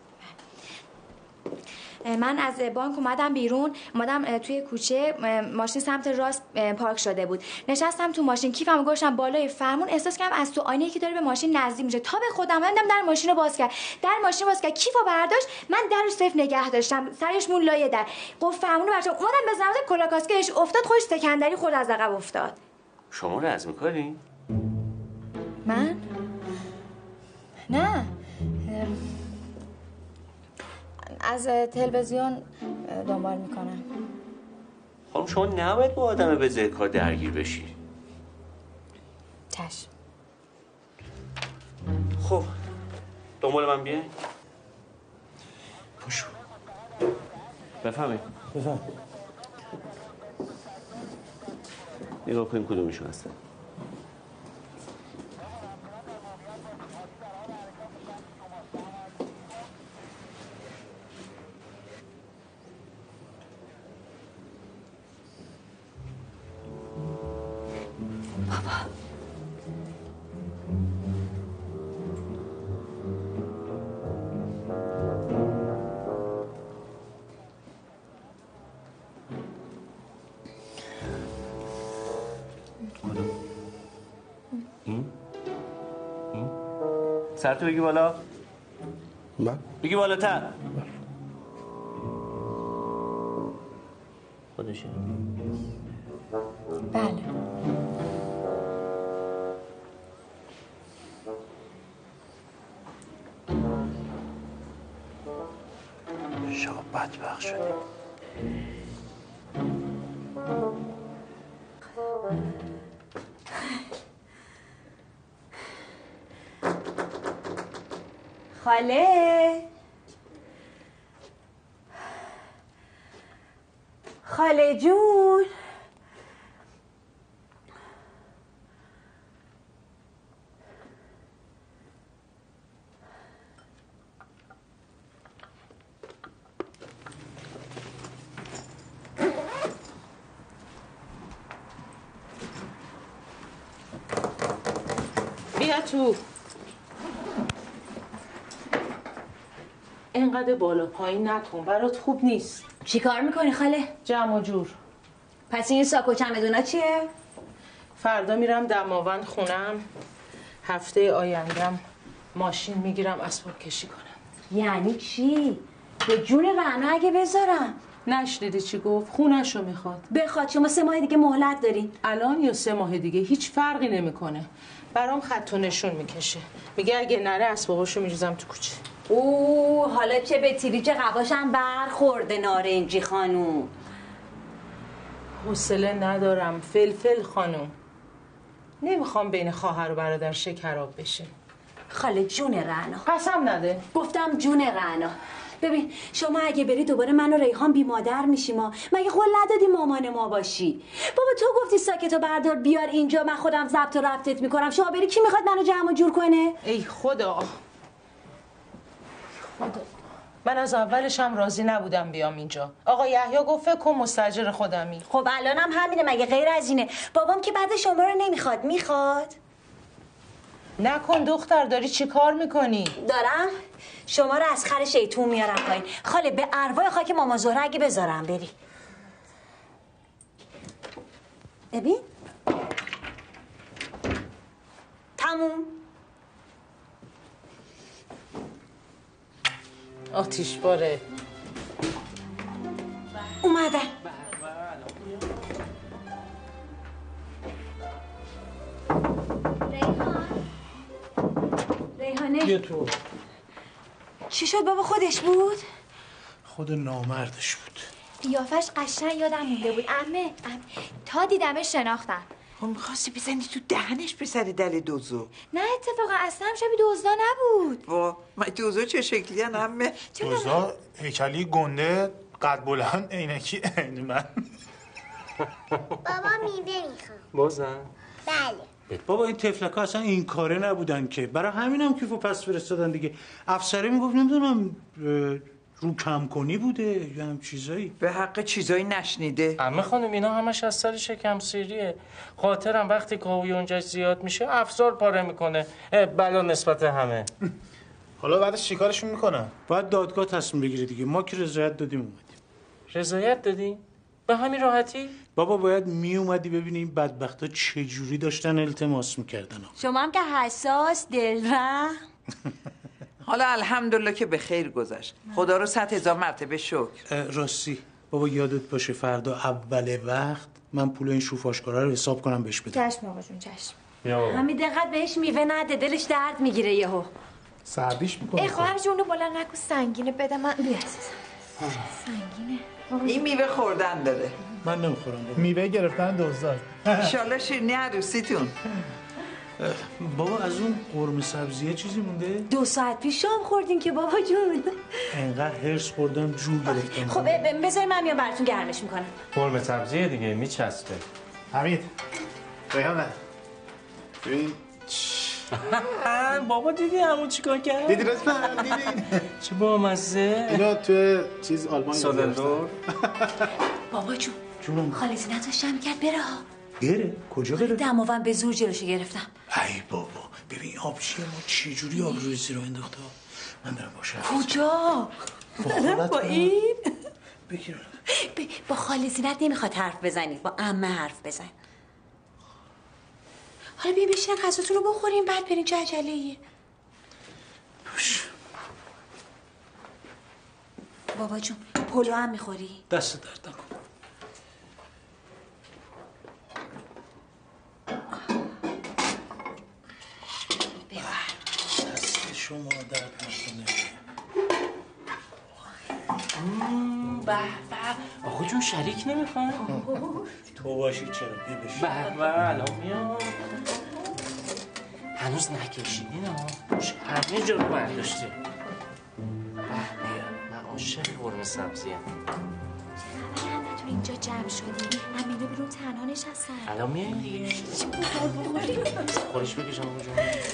من از بانک اومدم بیرون، توی کوچه، ماشین سمت راست پارک شده بود. نشستم تو ماشین، کیفمو گذاشتم بالای فرمون، احساس کردم از تو آینه‌ای که داره به ماشین نزدیک میشه. تا به خودم اومدم در ماشین رو باز کرد. کیفو برداشت، من در رو صفر نگه داشتم، سرش مون لایه در. قفل فرمون رو برداشتم، اومدم بزنم کلا کاسکش افتاد، خودش سکندری خورد از عقب افتاد. شما رزم می‌کنین؟ من؟ نه. از تلویزیون دنبال میکنم. خانم شما نباید با آدم به ذهن کار درگیر بشی. چشم. خب دنبال من بیاین. پشو. بفهمید. نگاه کنیم کدومشون هستن. سرتو بگی بالا. من؟ بگی بالاتر. خودشه؟ بله. شما بدبخت شدیم. خاله خاله جون بیا تو. اینقدر بالا پایین نکن، برات خوب نیست. چی کار میکنی خاله؟ جمع و جور. پس این ساک و چمدونا چیه؟ فردا میرم دماوند خونم، هفته آیندم ماشین میگیرم اسباب کشی کنم. یعنی چی؟ به جون رعنا اگه بذارم. نشنیدی چی گفت؟ خونشو میخواد. بخواد. شما 3 ماه دیگه مهلت دارین. الان یا 3 ماه دیگه هیچ فرقی نمیکنه. برام خط و نشون میکشه. میگه اگه نره اسباباشو میریزم تو کوچه. اوه حالا چه به تیری چه قباشم برخورده نارنجی خانوم. حوصله ندارم فلفل خانوم. نمیخوام بین خواهر و برادر شکراب بشه. خاله جون رعنا. قسم نده. گفتم جون رعنا. ببین شما اگه بری دوباره من و ریحان بی مادر میشیم ما. مگه قول ندادی مامان ما باشی؟ بابا تو گفتی ساکتو بردار بیار اینجا، من خودم ضبط و ربطت میکنم. شما بری کی میخواد منو جمع و جور کنه؟ ای خدا. من از اولش هم راضی نبودم بیام اینجا. آقا یحیی گفت فکر کن مستاجر خودمی. خب الانم همینه، مگه غیر از اینه؟ بابام که بعد شما رو نمیخواد. میخواد؟ نکن دختر، داری چی کار میکنی؟ دارم شما رو از خر شیطون میارم پایین. خاله به ارواح خاک ماما زهره اگه بذارم بری. ببین تموم. آتیش باره اومدن. ریحانه بیا تو. چی شد بابا؟ خودش بود؟ خود نامردش بود. قیافش قشنگ یادم مونده بود. عمه تا دیدمش شناختم. اون میخواستی بزنی تو دهنش پسر دل دوزو. نه اتفاقا اصلا شبیه دزدا نبود. وا من دوزو چه شکلی هن عمه؟ دوزا هیکلی گنده قد بلند عینکی عین من. بابا میوه میخوام. بازم؟ بله. بابا این تفلک‌ها اصلا این کاره نبودن که، برای همینم کیفو پس فرستادن دیگه. افسره میگفت نمیدونم رو کم کنی بوده یا هم چیزایی. به حق چیزایی نشنیده. عمه خانم اینا همش از سر شکم سیریه. خاطرم وقتی کاوی اونجاش زیاد میشه افسار پاره میکنه. بلا نسبت همه. حالا بعدش چیکارشون میکنن؟ باید دادگاه تصمیم بگیره دیگه. ما که رضایت دادیم اومدیم. رضایت دادی؟ به همین راحتی؟ بابا باید اومدی ببینی این بدبختا چه جوری داشتن التماس میکردن. شما هم که حساس دلرحم. حالا الحمدلله که به خیر گذشت. خدا رو 100,000 مرتبه شکر. راستی بابا یادت باشه فردا اول وقت من پول این شوفاشکارا رو حساب کنم بهش بدم. چشم آقا جون چشم. همین دقت بهش میوه نده، دلش درد میگیره یهو. سردیش میکنه. ای خواهر جونو بلند نکن، سنگینه. بده من. بیا عزیزم. سنگینه. این میوه خوردن داره. من نمیخورم بابا. میوه گرفتن دزدا. انشالله شیرینی عروسیتون. بابا از اون قرمه سبزیه چیزی مونده؟ 2 ساعت پیش شام خوردین که بابا جون. انقدر هرس خوردم جو گرفتم. خب بذاری من میام براتون گرمش میکنم. قرمه سبزیه دیگه میچسبه. حمید ریحانه ببین. بابا دیدی همون چیکار کرد؟ دیدی رسما دیدی چه بامزه. اینا تو چیز آلمان سالندور. بابا جون جونم. خاله زینت رو شم کرد بره. بره؟ کجا بره؟ دماوند به زور جلوشو گرفتم. ای بابا ببین آبشی ما چه جوری آبروی زیر رو انداخته. من دارم باشه. کجا؟ با این بگیر. با خاله زینت نمیخواد حرف بزنی، با عمه حرف بزن. حالا بیا بشین غذاتون رو بخوریم بعد برین. چه عجله‌ایه؟ باش. بابا جون پلو هم میخوری؟ دست درد نکن. دست شما درد نکنه. به آقا جون شریک نمیخواد؟ تو باشی چرا؟ بیا بشین. به الان میام. هنوز نکشیدین ها. همه جا رو برداشتی. من عاشق قرمه سبزی ام. اینجا جمع شدیم. امینو بیرون تنها نشستن. الان میایم دیگه. چی بخوریم؟ خورش بکشم اونجا.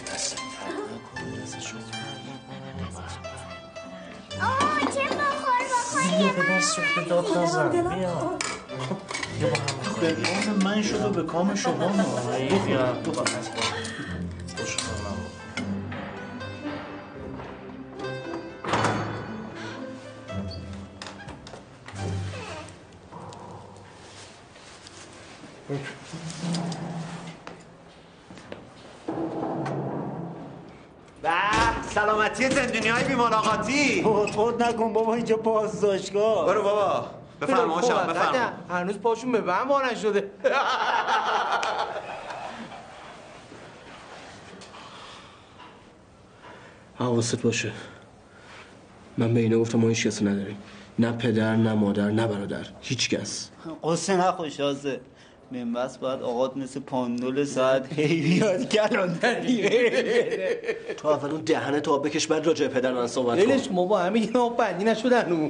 آه چه بخوریم؟ به دست رو داد نزن. بیا. به کام من شد و به کام شما بیا. سلامتی زندونی‌های بی‌ملاقاتی. خود نکن بابا اینجا بازداشتگاه. برو بابا. بفرما شما بفرما. هنوز پاشون به بهم وا نشده. حواست باشه. من به اینا گفتم ما هیچ کسی نداریم. نه پدر نه مادر نه برادر. هیچ کس. قصه نخوش آزه. من بس باید آقات مثل پاندول ساعت بیاد کلانتری. تو اول اون دهنه تو آب بکش بعد راجع پدر من صحبت کن. دلش ما با همه اینا آب بندی نشده هنوز.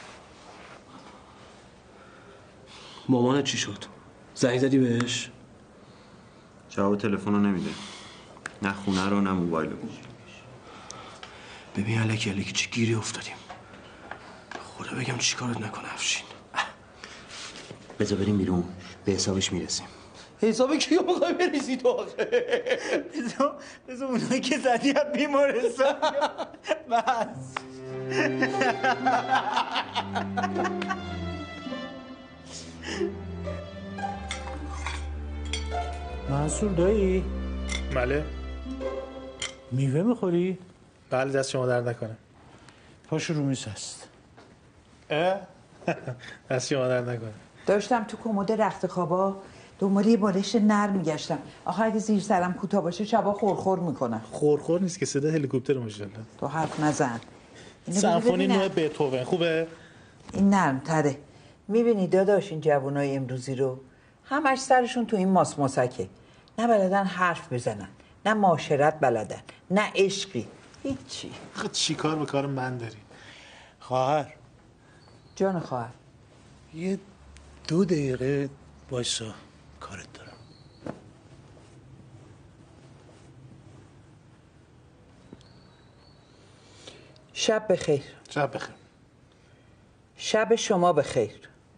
مامانت چی شد؟ زنگ زدی بهش؟ جواب تلفن رو نمیده. نه خونه رو نه موبایل رو. ببین الکی چی گیری افتادیم. خدا بگم چی کارت نکنه افشین. بذار بریم بیرون به حسابش میرسیم. حساب کیو میخوای بریزی تو آخه؟ بذار اونایی که زدی هم بیمارستان بس. منصور دایی؟ بله. میوه میخوری؟ بله دست شما درد نکنه. پاشو رو میز هست. دست شما درد نکنه. داشتم تو کمد رخت خوابا دنبال یه بالش نر میگشتم. آخه اگه زیر سرم کوتاه باشه شبا خورخور میکنه. خورخور نیست که صدا هلیکوپتر ماشاءالله. تو حرف نزن. سمفونی نوع بتهوون خوبه؟ این نرم تره. میبینی داداش این جوانای امروزی رو همش سرشون تو این ماسماسکه. نه بلدن حرف بزنن، نه معاشرت بلدن، نه عشقی، هیچی. خود چی کار به کار من داری؟ خواهر. جان خواهر. یه 2 دقیقه وایسا کارت دارم. شب بخیر. شب بخیر. شب شما بخیر.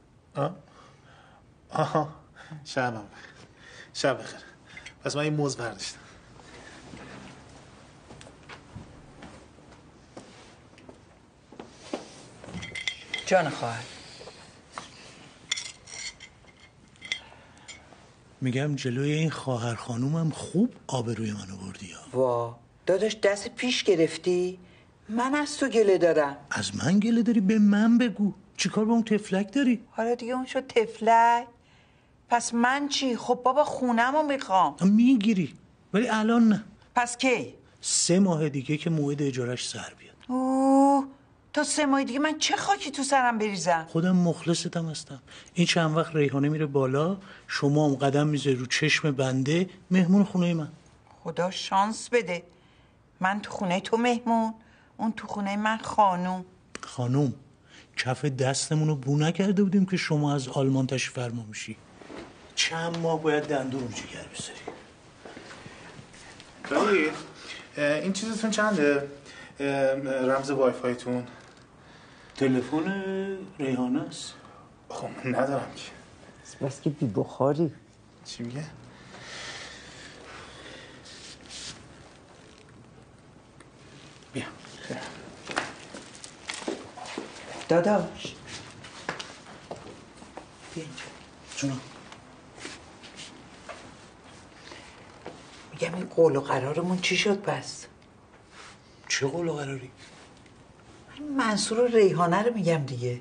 آها شبم بخیر. شب بخیر. پس من این موز برداشتم. جان خواهر. میگم جلوی این خواهر خانومم خوب آبروی منو بردی ها. وا داداش دست پیش گرفتی؟ من از تو گله دارم. از من گله داری؟ به من بگو. چیکار با اون تفلک داری؟ حالا دیگه اون شد تفلک. پس من چی؟ خب بابا خونمو میخوام. میگیری ولی الان نه. پس کی؟ 3 ماه دیگه که موعد اجارش سر بیاد. اوه تا 3 ماه دیگه من چه خاکی تو سرم بریزم؟ خودم مخلصتم هستم. این چند وقت ریحانه میره بالا، شما هم قدم میذاری رو چشم بنده مهمون خونه من. خدا شانس بده. من تو خونه تو مهمون، اون تو خونه من خانوم. خانوم کف دستمون رو بو نکرده بودیم که شما از آلمان تشریف فرما میشی. چند ماه باید دندون رو جگر بذاری. این چیزتون چنده؟ رمز وای فایتون؟ تلفن ریحانه است. خب من ندارم که. بس که بی بخاری. چی میگه؟ بیا. داداش بیا اینجا. جونم. میگم این قول و قرارمون چی شد پس؟ چه قول و قراری؟ منصور و ریحانه رو میگم دیگه.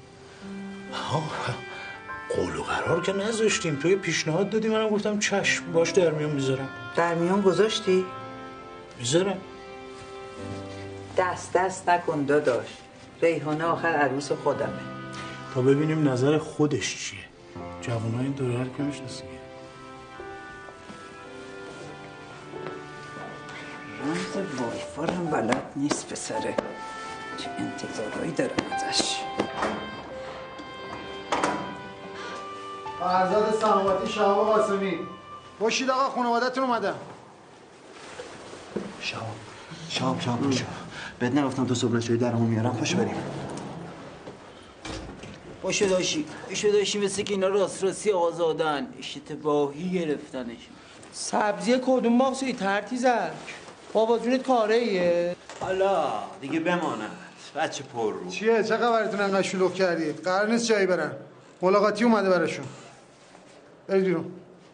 قول و قرار که نذاشتیم. تو یه پیشنهاد دادی منم گفتم چشم باش در میون میذارم. در میون گذاشتی؟ میذارم. دست نکن داداش. ریحانه آخر عروس خودمه. تا ببینیم نظر خودش چیه. جوانای این دوره هر که میشناسیم. رمز وایفا هم بلد نیست پسره. چه انتظارهایی دارم ازش. فرزاد سلامتی شهاب قاسمی. باشید آقا خانواده‌تون اومدن. شهاب پاشو. بهت نگفتم تو صبح نشوی درمون میارم، پاشو بریم. باشه داشی مثل که اینا راستی آزادن اشتباهی گرفتنش. سبزی کدوم ماغزی ترتیزک بابا جونت کاره ایه؟ حالا دیگه بماند بچه پر رو. چیه چه خبرتون انقدر شلوغ کردید؟ قرار نیست جایی برن. ملاقاتی اومده براشون. برید بیرون.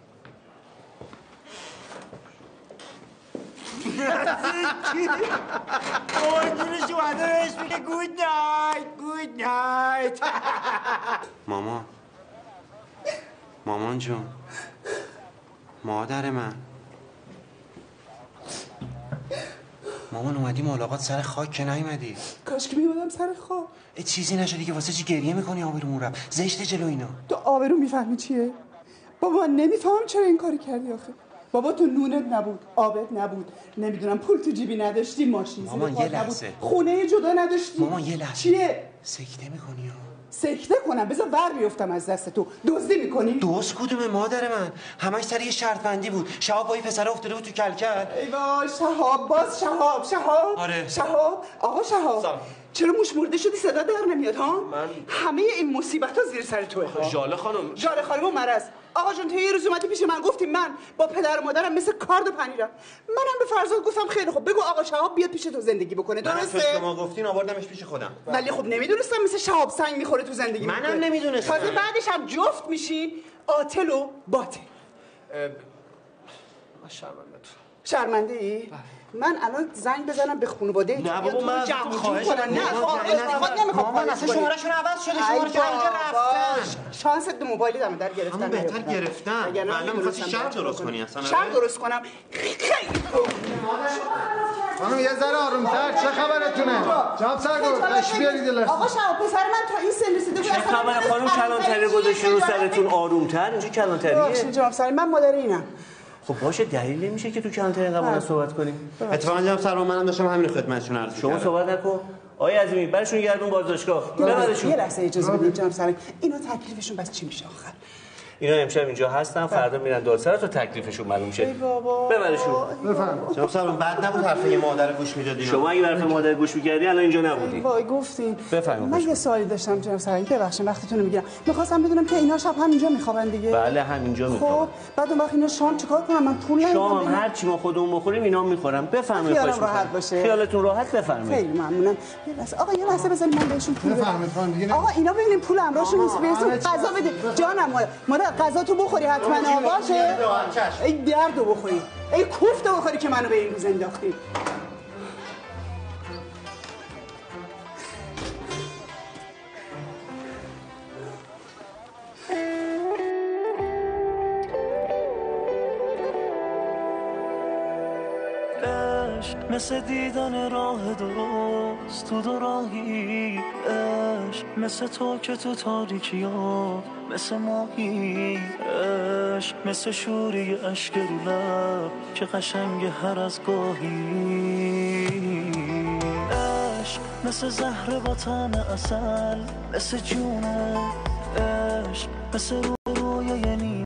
آنجورش اومده بهش میگه گود نایت. مامان جون، مادر من. مامان اومدی ملاقات سر خاک که نیومدی؟ کاش که میومدم سر خاک. چیزی نشدی که واسه چی گریه میکنی؟ آبرومون رفت. زشته جلو اینا. تو آبرو میفهمی چیه؟ بابا من نمیفهمم چرا این کاری کردی آخه. بابا تو نونت نبود، آبت نبود، نمیدونم پول تو جیبی نداشتی، ماشین مامان یه لحظه. خونه جدا نداشتی. مامان یه لحظه. چیه؟ سکته میکنی ها؟ سکته کنم؟ بذار ور بیفتم از دست تو. دزدی میکنی؟ دوست کدومه مادر من؟ همش سر یه شرط بندی بود. شهاب با این پسر افتاده بود تو کلکل. ای وای شهاب. آره. شهاب آقا شهاب. چرا موش مرده شدی صدا در نمیاد ها؟ من همه این مصیبت ها زیر سر توه ها. ژاله خانم و مرض. آقا جون تو یه روز اومدی پیش من گفتی من با پدر و مادرم مثل کارد و پنیرم. منم به فرزاد گفتم خیلی خوب بگو آقا شهاب بیاد پیش تو زندگی بکنه. درسته؟ شما گفتین آوردمش پیش خودم. ولی خب نمیدونستم مثل شهاب سنگ میخوره تو زندگی. منم نمیدونستم. تازه بعدش هم جفت میشین عاطل و باطل. شرمنده ای؟ من الان زنگ بزنم به خانواده نه بابا من خواهش کنم. نه خواهش نمیخوام. مامان اصلا شماره‌شون عوض شده. شماره‌شون رفتن. شانست موبایل دم در گرفتن. اما بهتر گرفتن. الان می‌خواستی شرط درست کنی اصلا. شرط درست کنم. خیلی خوب. خانم یه ذره آروم‌تر. چه خبرتونه؟ جناب سرگرد تشریف بیارید لرزه. آقا شهاب پسر من تا این سن رسیده بود. چه خبر خانم کلانتری گذاشته رو سرتون آروم‌تر؟ اینجا کلانتریه. جناب سرگرد من مادر اینم. خب باشه دلیل نمیشه که تو کلانتری اینقدر بالا صحبت کنیم. اتفاقا جناب سرور منم داشتم همین خدمتشون عرض می‌کردم. شما صحبت نکن. آقای عظیمی برشون گردون بازداشتگاه. یه لحظه اجازه بدید جناب سرگرد. اینا تکلیفشون بس چی میشه آخر؟ اینا امشب اینجا هستن، فردا میرن دادسرا تا تکلیفشون معلوم میشه. ای بابا. ببرشون. بفرمایید. جناب سرور بعد نبود حرف یه مادر گوش میدادین. شما اگه حرف مادر گوش می‌کردی الان اینجا نبودی. وای گفتین. بفرمایید. من یه سوالی داشتم جناب سرگرد. ببخشید وقتتون رو میگیرم. می‌خواستم بدونم که اینا شب همینجا میخوابن دیگه. بله همینجا میخوابن. خب بعد اون وقت اینا شام چیکار کنم؟ من پول ندارم. شام هر چی ما خودمون بخوریم اینا میخورن. بفرمایید خواهش می‌کنم. راحت باشه. خیالتون راحت بفرمایید. خیلی ممنونم. یه لحظه آقا یه لحظه بذارید من بهشون پول بدم. بفرمایید خانم دیگه. آقا اینا ببینیم پول امراشون نیست بهشون غذا بده. جانم مادر غذا تو بخوری حتما باشه. ای دردو بخوری. ای کوفتو بخوری که منو به این روز انداختی. مثل دیدن راه درست تو دو راهی عشق مثل تو که تو تاریکی ها مثل ماهی عشق مثل شوری عشق رو لب که قشنگ هر از گاهی عشق مثل زهر با طعم عسل مثل جونه عشق مثل